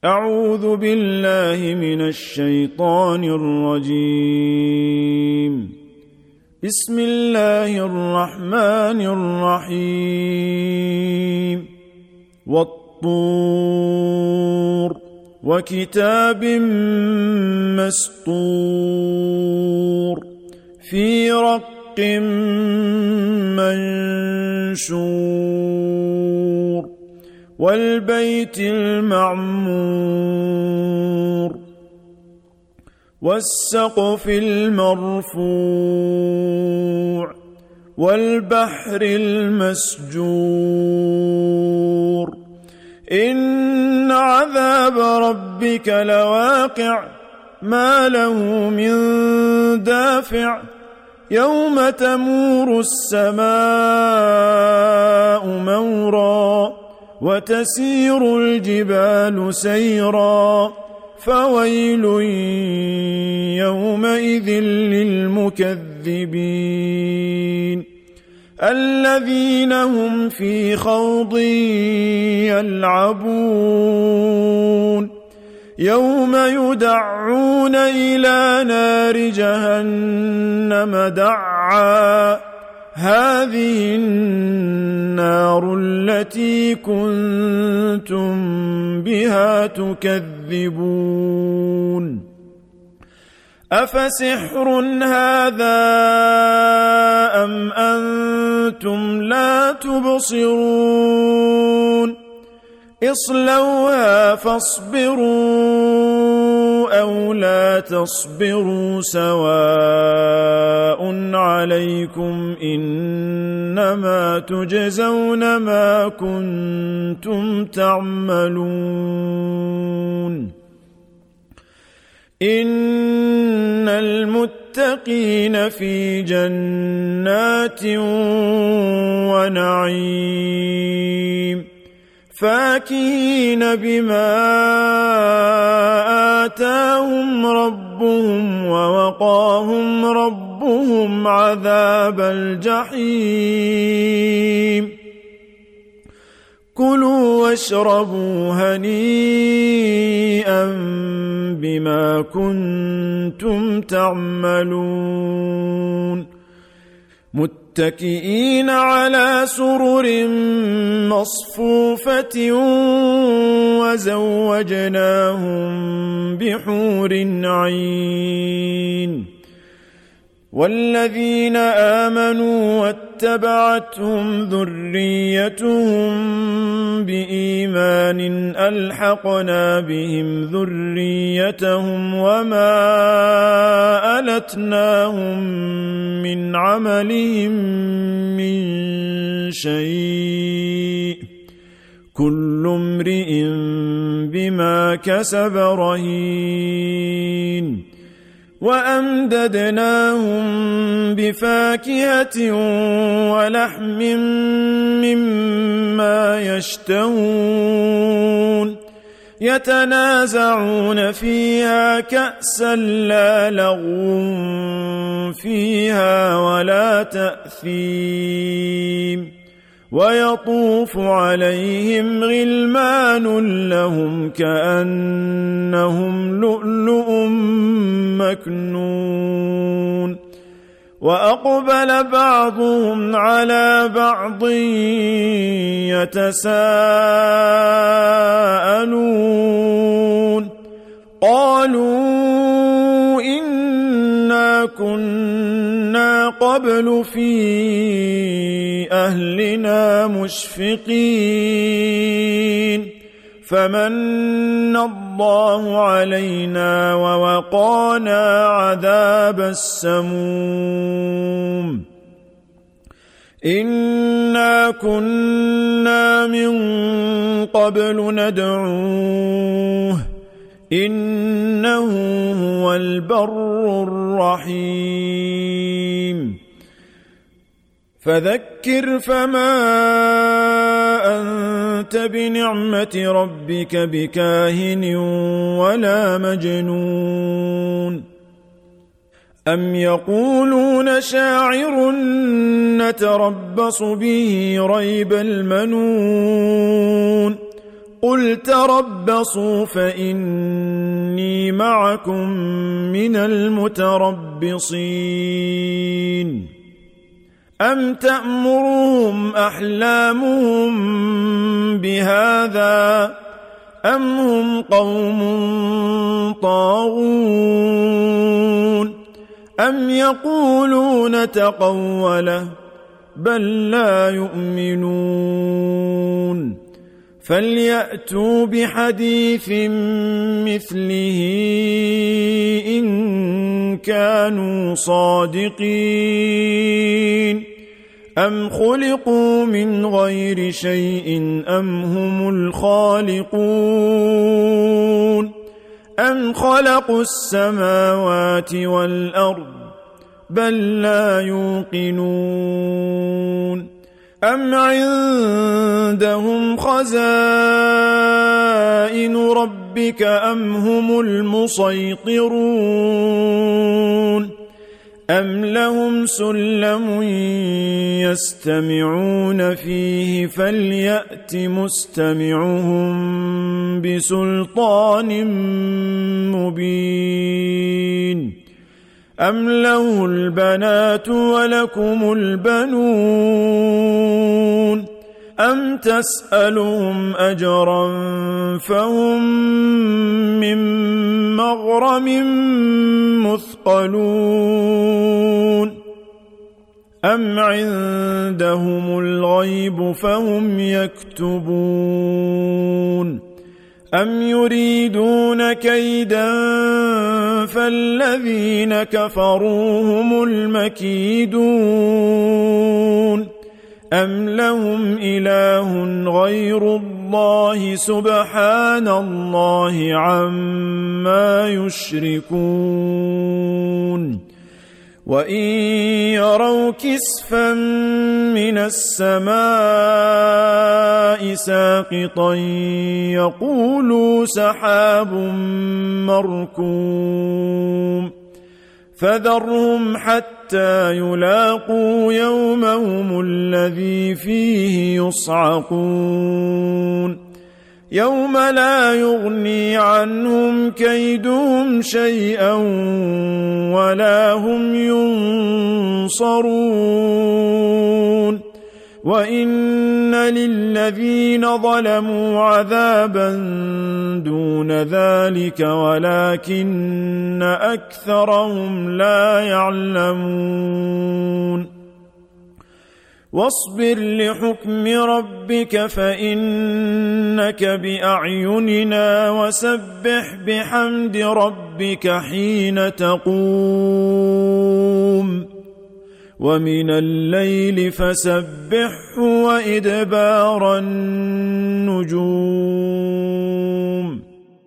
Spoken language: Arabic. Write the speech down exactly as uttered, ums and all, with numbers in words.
أعوذ بالله من الشيطان الرجيم. بسم الله الرحمن الرحيم. والطور وكتاب مسطور في رق منشور والبيت المعمور والسقف المرفوع والبحر المسجور إن عذاب ربك لواقع ما له من دافع يوم تمور السماء مورا وتسير الجبال سيرا فويل يومئذ للمكذبين الذين هم في خوض يلعبون يوم يدعون إلى نار جهنم دعا هذه النار التي كنتم بها تكذبون أفسحر هذا أم أنتم لا تبصرون اصلوها فاصبروا أو لا تصبروا سواء عليكم إنما تجزون ما كنتم تعملون إن المتقين في جنات ونعيم فاكهين بما آتاهم ربهم ووقاهم ربهم عذاب الجحيم كلوا واشربوا هنيئا بما كنتم تعملون متكئين على سرر مصفوفة وزوجناهم بحور عين والذين آمنوا واتبعتهم ذريتهم بإيمان ألحقنا بهم ذريتهم وما ألتناهم من عملهم من شيء كل امرئ بما كسب رهين وأمددناهم بفاكهة ولحم مما يشتهون يتنازعون فيها كأسا لا لغو فيها ولا تأثيم ويطوف عليهم غلمان لهم كأنهم لؤلؤ مكنون وأقبل بعضهم على بعض يتساءلون قالوا إنا كنا قبل في أهلنا مشفقين فمن الله علينا ووقانا عذاب السموم إنا كنا من قبل ندعوه إنه هو البر الرحيم فذكر فما أنت بنعمة ربك بكاهن ولا مجنون أم يقولون شاعر نتربص به ريب المنون قل تربصوا فإني معكم من المتربصين أم تأمرهم أحلامهم بهذا أم هم قوم طاغون أم يقولون تقوله بل لا يؤمنون فليأتوا بحديث مثله إن كانوا صادقين أم خلقوا من غير شيء أم هم الخالقون أم خلقوا السماوات والأرض بل لا يوقنون أم عندهم خزائن ربك أم هم المسيطرون أم لهم سلم يستمعون فيه فليأت مستمعهم بسلطان مبين أم له البنات ولكم البنون أم تسألهم أجرا فهم من مغرم مثقلون أم عندهم الغيب فهم يكتبون أم يريدون كيدا فالذين كفروا هم المكيدون أم لهم إله غير الله سبحان الله عما يشركون وإن يروا كسفا من السماء ساقطا يقولوا سحاب مركوم فذرهم حتى يلاقوا يومهم الذي فيه يصعقون يوم لا يغني عنهم كيدهم شيئا ولا هم ينصرون وإن للذين ظلموا عذابا دون ذلك ولكن أكثرهم لا يعلمون واصبر لحكم ربك فإنك بأعيننا وسبح بحمد ربك حين تقوم ومن الليل فسبحه وإدبار النجوم